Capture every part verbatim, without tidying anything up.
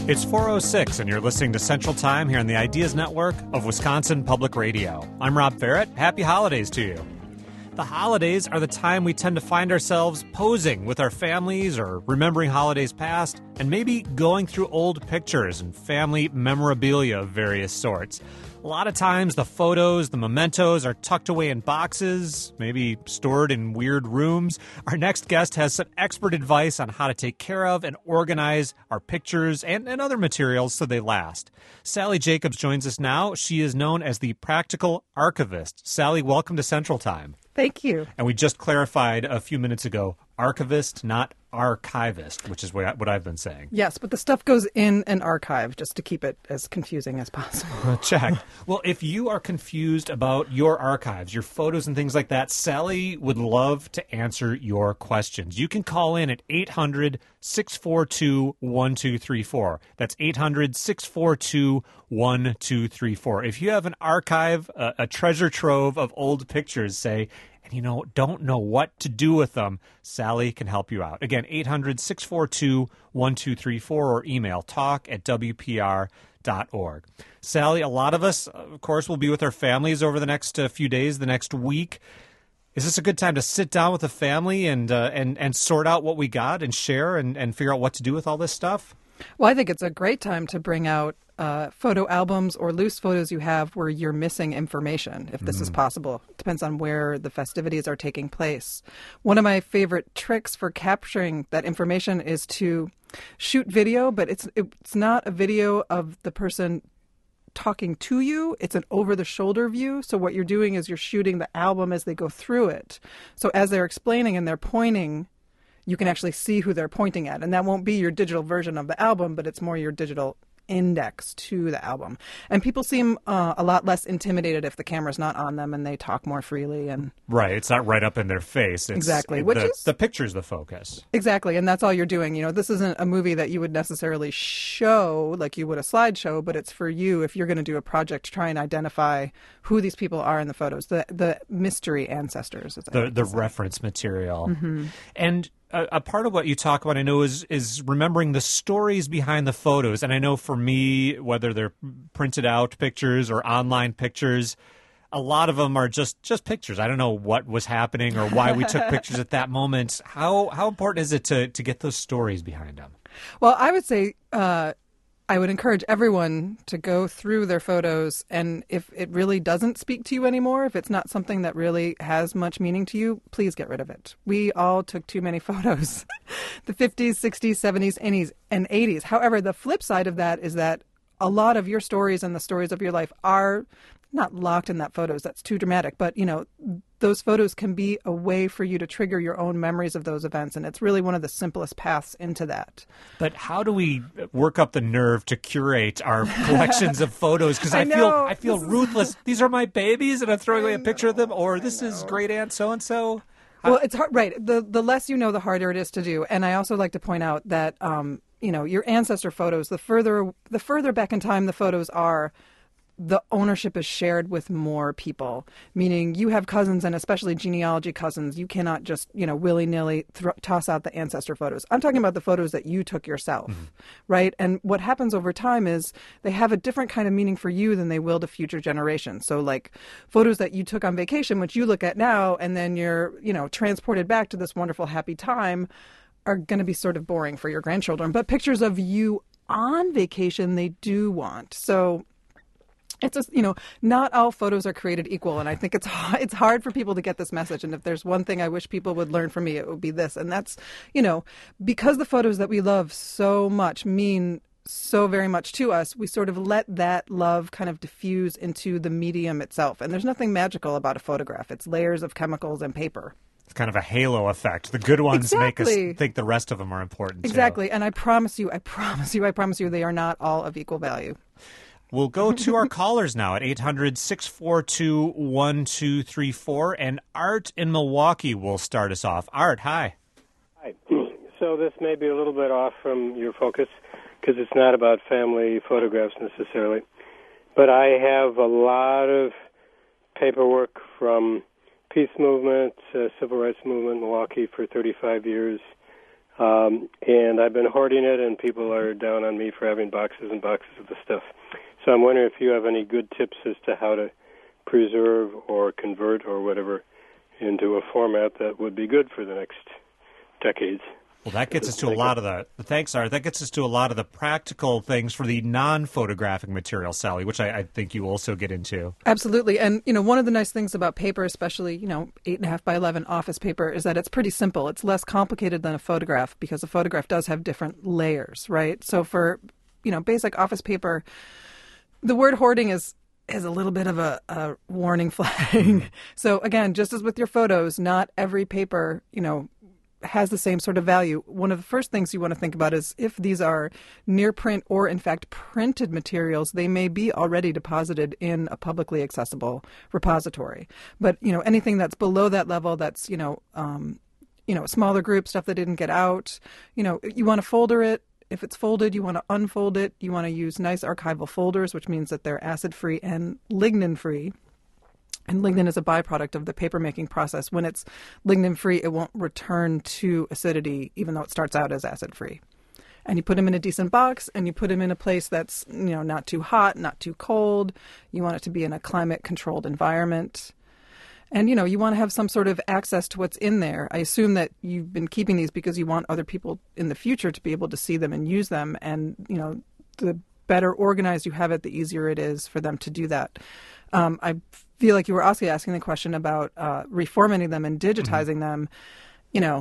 It's four oh six, and you're listening to Central Time here on the Ideas Network of Wisconsin Public Radio. I'm Rob Barrett. Happy holidays to you. The holidays are the time we tend to find ourselves posing with our families or remembering holidays past, and maybe going through old pictures and family memorabilia of various sorts. A lot of times the photos, the mementos are tucked away in boxes, maybe stored in weird rooms. Our next guest has some expert advice on how to take care of and organize our pictures and, and other materials so they last. Sally Jacobs joins us now. She is known as the Practical Archivist. Sally, welcome to Central Time. Thank you. And we just clarified a few minutes ago, archivist, not archivist, which is what, I, what I've been saying. Yes, but the stuff goes in an archive just to keep it as confusing as possible. Check. Well, if you are confused about your archives, your photos and things like that, Sally would love to answer your questions. You can call in at eight hundred, six four two, one two three four. That's eight hundred, six four two, one two three four. If you have an archive, a, a treasure trove of old pictures, say, and you know, don't know what to do with them, Sally can help you out. Again, eight hundred, six four two, one two three four or email talk at w p r dot org. Sally, a lot of us, of course, will be with our families over the next uh, few days, the next week. Is this a good time to sit down with the family and uh, and and sort out what we got and share and, and figure out what to do with all this stuff? Well, I think it's a great time to bring out uh, photo albums or loose photos you have where you're missing information, if this mm. is possible. It depends on where the festivities are taking place. One of my favorite tricks for capturing that information is to shoot video, but it's it's not a video of the person talking to you. It's an over-the-shoulder view. So what you're doing is you're shooting the album as they go through it. So as they're explaining and they're pointing, you can actually see who they're pointing at. And that won't be your digital version of the album, but it's more your digital index to the album. And people seem uh, a lot less intimidated if the camera's not on them and they talk more freely. And right. It's not right up in their face. It's, exactly. It, Which the, is, the picture's the focus. Exactly. And that's all you're doing. You know, this isn't a movie that you would necessarily show like you would a slideshow, but it's for you if you're going to do a project to try and identify who these people are in the photos, the the mystery ancestors. As the the reference material. Mm-hmm. And A, a part of what you talk about, I know, is is remembering the stories behind the photos. And I know for me, whether they're printed out pictures or online pictures, a lot of them are just, just pictures. I don't know what was happening or why we took pictures at that moment. How how important is it to, to get those stories behind them? Well, I would say uh, I would encourage everyone to go through their photos, and if it really doesn't speak to you anymore, if it's not something that really has much meaning to you, please get rid of it. We all took too many photos, the fifties, sixties, seventies, and eighties. However, the flip side of that is that a lot of your stories and the stories of your life are not locked in that photos. That's too dramatic. But, you know, those photos can be a way for you to trigger your own memories of those events. And it's really one of the simplest paths into that. But how do we work up the nerve to curate our collections of photos? Because I, I feel know. I feel This ruthless. Is... These are my babies, and I'm throwing away a picture of them. Or I this know. is great aunt so-and-so. Well, it's hard. Right. The, the less you know, the harder it is to do. And I also like to point out that, um, you know, your ancestor photos, the further the further back in time the photos are, the ownership is shared with more people, meaning you have cousins, and especially genealogy cousins. You cannot just, you know, willy-nilly th- toss out the ancestor photos. I'm talking about the photos that you took yourself, mm-hmm. right? And what happens over time is they have a different kind of meaning for you than they will to future generations. So like photos that you took on vacation, which you look at now, and then you're, you know, transported back to this wonderful, happy time, are going to be sort of boring for your grandchildren. But pictures of you on vacation, they do want. So it's just, you know, not all photos are created equal. And I think it's it's hard for people to get this message. And if there's one thing I wish people would learn from me, it would be this. And that's, you know, because the photos that we love so much mean so very much to us, we sort of let that love kind of diffuse into the medium itself. And there's nothing magical about a photograph. It's layers of chemicals and paper. It's kind of a halo effect. The good ones exactly. make us think the rest of them are important, too. Exactly. And I promise you, I promise you, I promise you, they are not all of equal value. We'll go to our callers now at eight hundred, six four two, one two three four. And Art in Milwaukee will start us off. Art, hi. Hi. So this may be a little bit off from your focus because it's not about family photographs necessarily. But I have a lot of paperwork from peace movement, uh, civil rights movement, Milwaukee for thirty-five years, Um, and I've been hoarding it, and people are down on me for having boxes and boxes of the stuff. So I'm wondering if you have any good tips as to how to preserve or convert or whatever into a format that would be good for the next decades. Well, that gets us to a lot of the, thanks, Art, that gets us to a lot of the practical things for the non-photographic material, Sally, which I, I think you also get into. Absolutely. And, you know, one of the nice things about paper, especially, you know, eight and a half by eleven office paper, is that it's pretty simple. It's less complicated than a photograph because a photograph does have different layers, right? So for, you know, basic office paper, the word hoarding is is a little bit of a, a warning flag. So again, just as with your photos, not every paper, you know, has the same sort of value. One of the first things you want to think about is if these are near print or in fact printed materials, they may be already deposited in a publicly accessible repository. But, you know, anything that's below that level, that's, you know, um, you know, a smaller group, stuff that didn't get out, you know, you want to folder it. If it's folded, you want to unfold it. You want to use nice archival folders, which means that they're acid-free and lignin-free. And lignin is a byproduct of the paper-making process. When it's lignin-free, it won't return to acidity, even though it starts out as acid-free. And you put them in a decent box, and you put them in a place that's, you know, not too hot, not too cold. You want it to be in a climate-controlled environment. And, you know, you want to have some sort of access to what's in there. I assume that you've been keeping these because you want other people in the future to be able to see them and use them. And, you know, the better organized you have it, the easier it is for them to do that. Um, I feel like you were also asking the question about uh, reformatting them and digitizing mm-hmm. them. You know,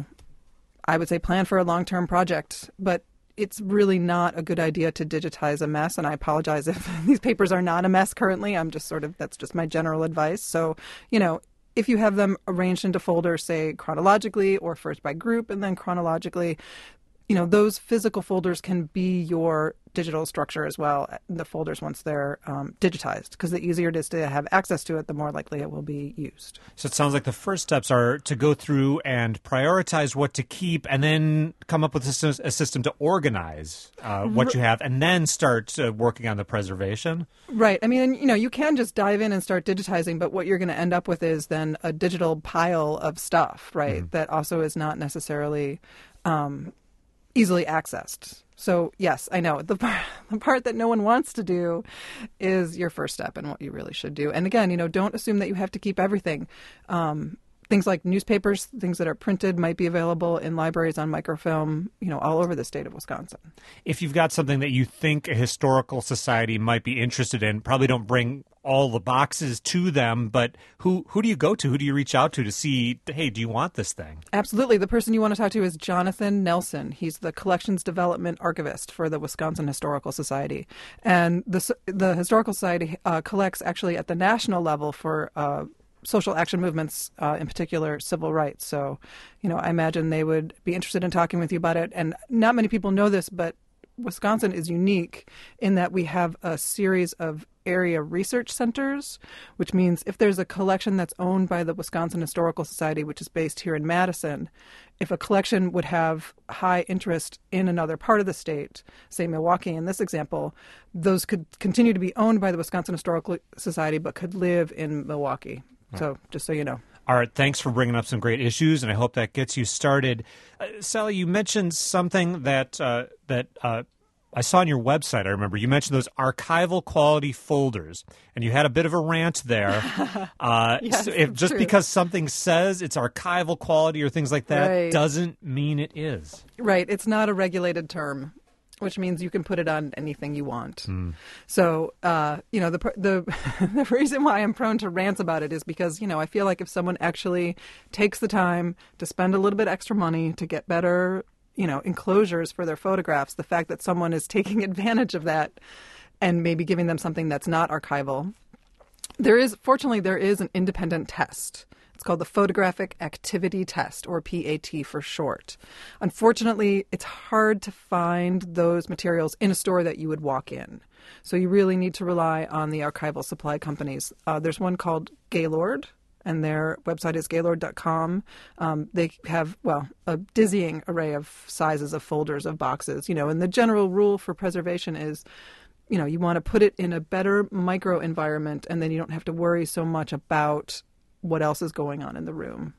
I would say plan for a long-term project, but it's really not a good idea to digitize a mess. And I apologize if these papers are not a mess currently. I'm just sort of, that's just my general advice. So, you know, if you have them arranged into folders, say chronologically or first by group and then chronologically, you know, those physical folders can be your digital structure as well, the folders once they're um, digitized, because the easier it is to have access to it, the more likely it will be used. So it sounds like the first steps are to go through and prioritize what to keep and then come up with a system, a system to organize uh, what you have and then start uh, working on the preservation. Right. I mean, you know, you can just dive in and start digitizing, but what you're going to end up with is then a digital pile of stuff, right, mm. that also is not necessarily um, easily accessed. So, yes, I know. The part, the part that no one wants to do is your first step and what you really should do. And again, you know, don't assume that you have to keep everything. Um, things like newspapers, things that are printed might be available in libraries on microfilm, you know, all over the state of Wisconsin. If you've got something that you think a historical society might be interested in, probably don't bring all the boxes to them, but who who do you go to? Who do you reach out to to see, hey, do you want this thing? Absolutely. The person you want to talk to is Jonathan Nelson. He's the Collections Development Archivist for the Wisconsin Historical Society. And the, the Historical Society uh, collects actually at the national level for uh, social action movements, uh, in particular civil rights. So, you know, I imagine they would be interested in talking with you about it. And not many people know this, but Wisconsin is unique in that we have a series of area research centers, which means if there's a collection that's owned by the Wisconsin Historical Society, which is based here in Madison, if a collection would have high interest in another part of the state, say Milwaukee in this example, those could continue to be owned by the Wisconsin Historical Society but could live in Milwaukee. Right. So just so you know. All right, thanks for bringing up some great issues, and I hope that gets you started. Uh, Sally, you mentioned something that uh, that uh, I saw on your website. I remember you mentioned those archival quality folders, and you had a bit of a rant there. Uh, yes, so if, just true. because something says it's archival quality or things like that right. doesn't mean it is. Right. It's not a regulated term, which means you can put it on anything you want. Mm. So, uh, you know, the, the the reason why I'm prone to rants about it is because, you know, I feel like if someone actually takes the time to spend a little bit extra money to get better, you know, enclosures for their photographs, the fact that someone is taking advantage of that and maybe giving them something that's not archival, there is, fortunately, there is an independent test. It's called the Photographic Activity Test, or P A T for short. Unfortunately, it's hard to find those materials in a store that you would walk in. So you really need to rely on the archival supply companies. Uh, there's one called Gaylord, and their website is gaylord dot com. Um, they have, well, a dizzying array of sizes of folders of boxes, you know, and the general rule for preservation is, you know, you want to put it in a better micro environment, and then you don't have to worry so much about what else is going on in the room.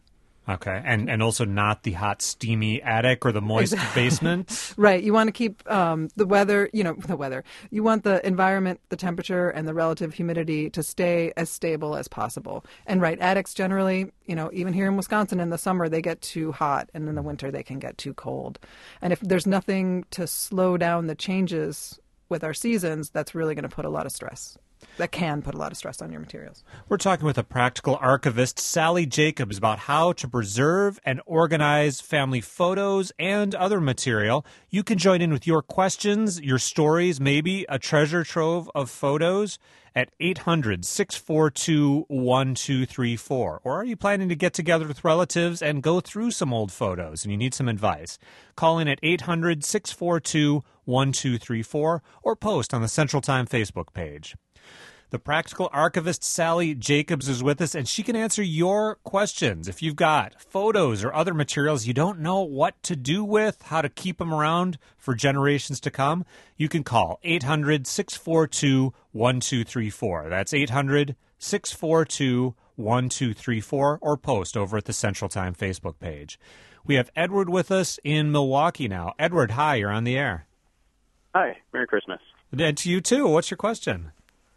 Okay, and and also not the hot, steamy attic or the moist Exactly. basement. Right. You want to keep um, the weather, you know, the weather. You want the environment, the temperature, and the relative humidity to stay as stable as possible. And right, attics generally, you know, even here in Wisconsin in the summer, they get too hot, and in the winter, they can get too cold. And if there's nothing to slow down the changes with our seasons, that's really going to put a lot of stress. That can put a lot of stress on your materials. We're talking with a practical archivist, Sally Jacobs, about how to preserve and organize family photos and other material. You can join in with your questions, your stories, maybe a treasure trove of photos at eight hundred, six four two, one two three four. Or are you planning to get together with relatives and go through some old photos and you need some advice? Call in at eight hundred, six four two, one two three four or post on the Central Time Facebook page. The practical archivist Sally Jacobs is with us, and she can answer your questions. If you've got photos or other materials you don't know what to do with, how to keep them around for generations to come, you can call eight hundred, six four two, one two three four. That's eight hundred, six four two, one two three four, or post over at the Central Time Facebook page. We have Edward with us in Milwaukee now. Edward, hi, you're on the air. Hi, Merry Christmas. And to you, too. What's your question?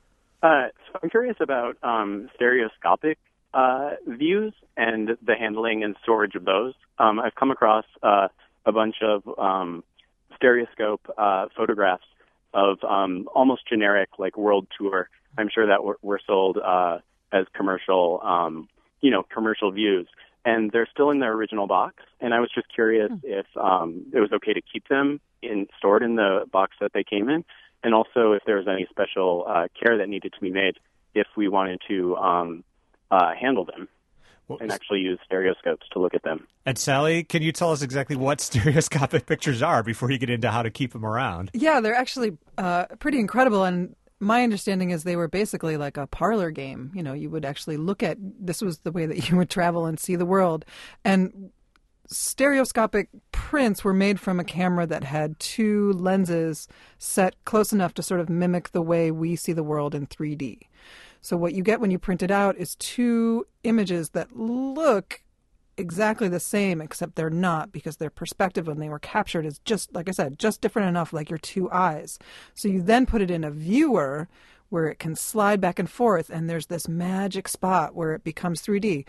Uh, so I'm curious about um, stereoscopic uh, views and the handling and storage of those. Um, I've come across uh, a bunch of um, stereoscope uh, photographs of um, almost generic, like World Tour. I'm sure that were, were sold uh, as commercial, um, you know, commercial views. And they're still in their original box. And I was just curious if um, it was okay to keep them in stored in the box that they came in. And also if there was any special uh, care that needed to be made if we wanted to um, uh, handle them well, and actually use stereoscopes to look at them. And Sally, can you tell us exactly what stereoscopic pictures are before you get into how to keep them around? Yeah, they're actually uh, pretty incredible. And my understanding is they were basically like a parlor game. You know, you would actually look at, this was the way that you would travel and see the world. And stereoscopic prints were made from a camera that had two lenses set close enough to sort of mimic the way we see the world in three D. So what you get when you print it out is two images that look exactly the same, except they're not, because their perspective when they were captured is just, like I said, just different enough, like your two eyes. So you then put it in a viewer where it can slide back and forth, and there's this magic spot where it becomes three D.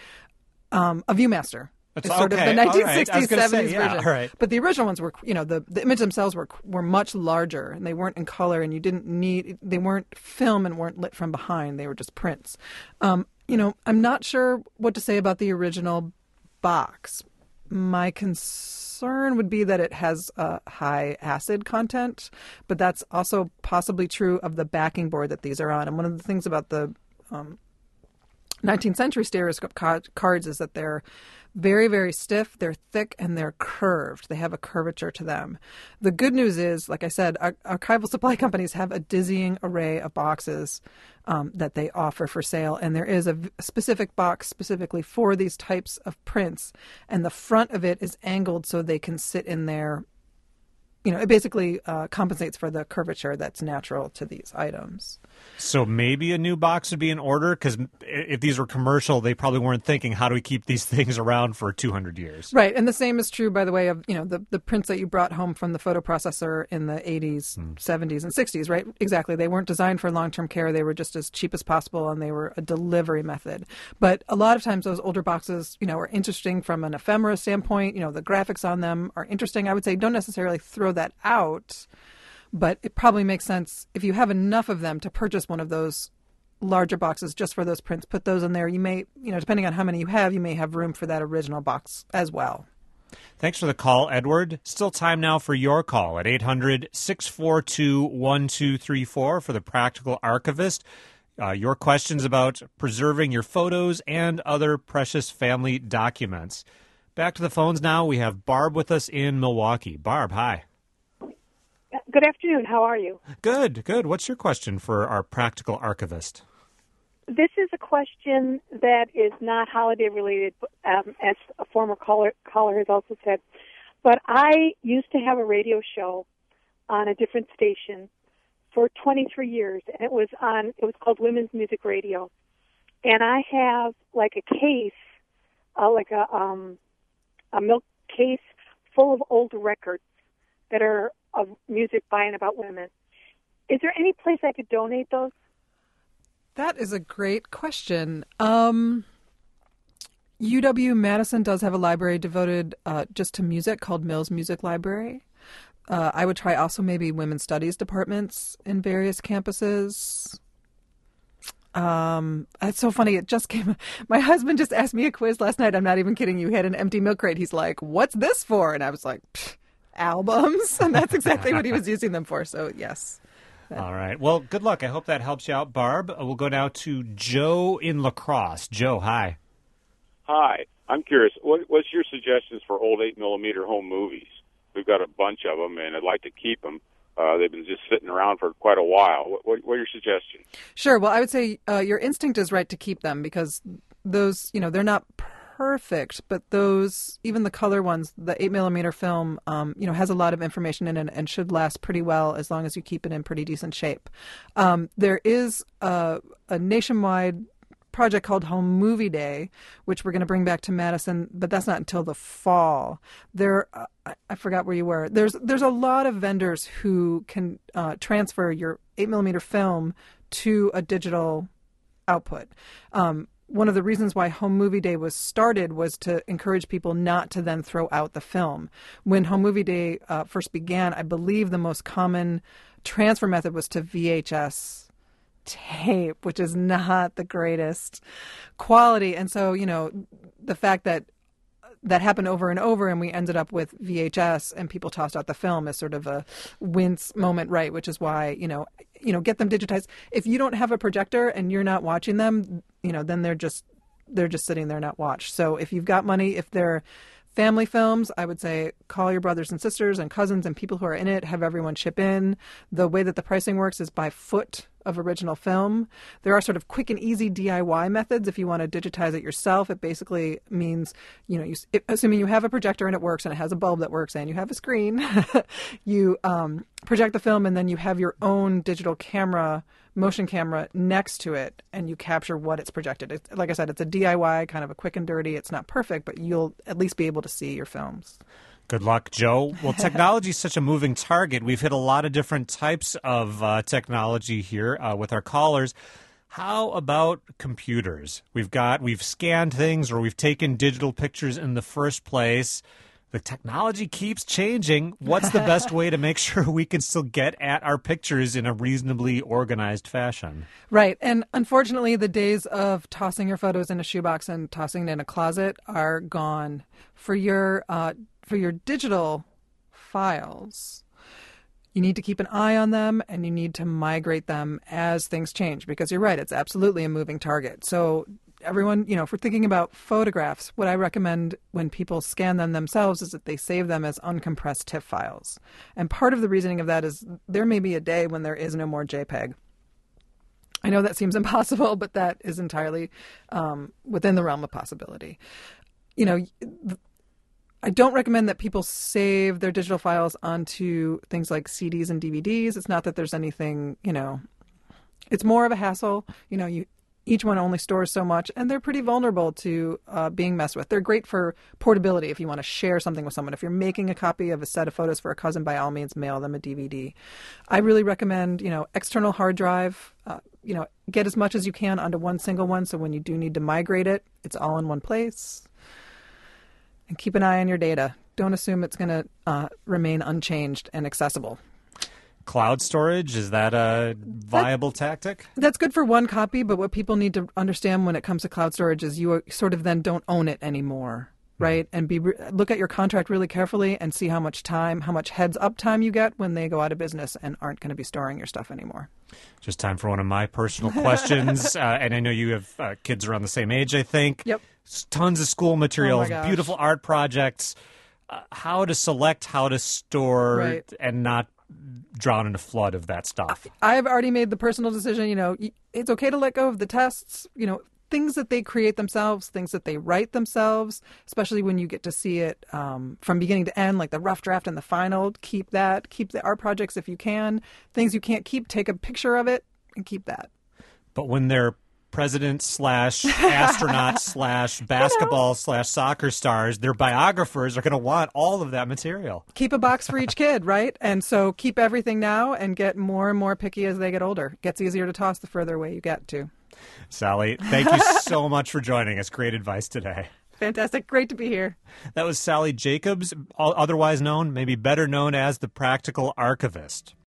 Um, a ViewMaster. It's It's sort okay. of the nineteen sixties, All right. I was gonna seventies say, yeah, version. all right. But the original ones were, you know, the, the images themselves were were much larger, and they weren't in color, and you didn't need, they weren't film and weren't lit from behind. They were just prints. Um, you know, I'm not sure what to say about the original box. My concern would be that it has a high acid content, but that's also possibly true of the backing board that these are on. And one of the things about the um, nineteenth century stereoscope card- cards is that they're very, very stiff, they're thick, and they're curved. They have a curvature to them. The good news is, like I said, ar- archival supply companies have a dizzying array of boxes um, that they offer for sale, and there is a v- specific box specifically for these types of prints, and the front of it is angled so they can sit in there. You know, it basically uh, compensates for the curvature that's natural to these items. So maybe a new box would be in order, because if these were commercial, they probably weren't thinking, how do we keep these things around for two hundred years? Right, and the same is true, by the way, of, you know, the, the prints that you brought home from the photoprocessor in the eighties, mm. seventies, and sixties, right? Exactly. They weren't designed for long-term care. They were just as cheap as possible, and they were a delivery method. But a lot of times those older boxes, you know, are interesting from an ephemera standpoint. You know, the graphics on them are interesting. I would say don't necessarily throw that out, but it probably makes sense if you have enough of them to purchase one of those larger boxes just for those prints. Put those in there. You may, you know, depending on how many you have, you may have room for that original box as well. Thanks for the call, Edward. Still time now for your call at eight hundred, six four two, one two three four for the Practical Archivist. Uh, your questions about preserving your photos and other precious family documents. Back to the phones now. We have Barb with us in Milwaukee. Barb, hi. Good afternoon. How are you? Good, good. What's your question for our Practical Archivist? This is a question that is not holiday related, um, as a former caller, caller has also said. But I used to have a radio show on a different station for twenty-three years, and it was on. It was called Women's Music Radio, and I have like a case uh, like a um, a milk case full of old records that are of music by and about women. Is there any place I could donate those? That is a great question. Um, U W-Madison does have a library devoted uh, just to music called Mills Music Library. Uh, I would try also maybe women's studies departments in various campuses. Um, it's so funny. It just came. My husband just asked me a quiz last night. I'm not even kidding you. He had an empty milk crate. He's like, "What's this for?" And I was like, "Albums." And that's exactly what he was using them for. So yes. All right. Well, good luck. I hope that helps you out, Barb. Uh, We'll go now to Joe in La Crosse. Joe, hi. Hi. I'm curious, what, what's your suggestions for old eight millimeter home movies? We've got a bunch of them, and I'd like to keep them. Uh, they've been just sitting around for quite a while. What, what, what are your suggestions? Sure. Well, I would say uh, your instinct is right to keep them because those, you know, they're not perfect, but those, even the color ones, the eight millimeter film, um, you know, has a lot of information in it and should last pretty well as long as you keep it in pretty decent shape. Um, there is a, a nationwide project called Home Movie Day, which we're going to bring back to Madison, but that's not until the fall. There, uh, I, I forgot where you were. There's there's a lot of vendors who can uh, transfer your eight millimeter film to a digital output. Um, One of the reasons why Home Movie Day was started was to encourage people not to then throw out the film. When Home Movie Day uh, first began, I believe the most common transfer method was to V H S tape, which is not the greatest quality. And so, you know, the fact that that happened over and over and we ended up with V H S and people tossed out the film is sort of a wince moment, right? Which is why, you know, you know, get them digitized. If you don't have a projector and you're not watching them, you know, then they're just, they're just sitting there not watched. So if you've got money, if they're family films, I would say call your brothers and sisters and cousins and people who are in it, have everyone chip in. The way that the pricing works is by foot of original film. There are sort of quick and easy D I Y methods if you want to digitize it yourself. It basically means, you know, you, assuming you have a projector and it works and it has a bulb that works and you have a screen, you um, project the film and then you have your own digital camera, motion camera next to it and you capture what it's projected. It's, like I said, it's a D I Y, kind of a quick and dirty. It's not perfect, but you'll at least be able to see your films. Good luck, Joe. Well, technology is such a moving target. We've hit a lot of different types of uh, technology here uh, with our callers. How about computers? We've got, we've scanned things or we've taken digital pictures in the first place. The technology keeps changing. What's the best way to make sure we can still get at our pictures in a reasonably organized fashion? Right. And unfortunately, the days of tossing your photos in a shoebox and tossing it in a closet are gone. For your uh, for your digital files, you need to keep an eye on them and you need to migrate them as things change because you're right, it's absolutely a moving target. So everyone, you know, if we're thinking about photographs, what I recommend when people scan them themselves is that they save them as uncompressed TIFF files. And part of the reasoning of that is there may be a day when there is no more JPEG. I know that seems impossible, but that is entirely um, within the realm of possibility. You know, I don't recommend that people save their digital files onto things like C Ds and D V Ds. It's not that there's anything, you know, it's more of a hassle. You know, you each one only stores so much, and they're pretty vulnerable to uh, being messed with. They're great for portability if you want to share something with someone. If you're making a copy of a set of photos for a cousin, by all means, mail them a D V D. I really recommend, you know, external hard drive. Uh, you know, get as much as you can onto one single one, so when you do need to migrate it, it's all in one place. And keep an eye on your data. Don't assume it's going to uh, remain unchanged and accessible. Cloud storage, is that a viable that, tactic? That's good for one copy, but what people need to understand when it comes to cloud storage is you sort of then don't own it anymore, right? Mm-hmm. And be look at your contract really carefully and see how much time, how much heads up time you get when they go out of business and aren't going to be storing your stuff anymore. Just time for one of my personal questions. uh, and I know you have uh, kids around the same age, I think. Yep. Tons of school materials, oh beautiful art projects. Uh, how to select, how to store, right. and not drown in a flood of that stuff. I've already made the personal decision, you know, it's okay to let go of the tests, you know, things that they create themselves, things that they write themselves, especially when you get to see it um, from beginning to end, like the rough draft and the final. Keep that. Keep the art projects if you can. Things you can't keep, take a picture of it and keep that. But when they're presidents slash astronauts slash basketball slash soccer stars, their biographers are going to want all of that material. Keep a box for each kid, right? And so keep everything now and get more and more picky as they get older. It gets easier to toss the further away you get to. Sally, thank you so much for joining us. Great advice today. Fantastic. Great to be here. That was Sally Jacobs, otherwise known, maybe better known as the Practical Archivist.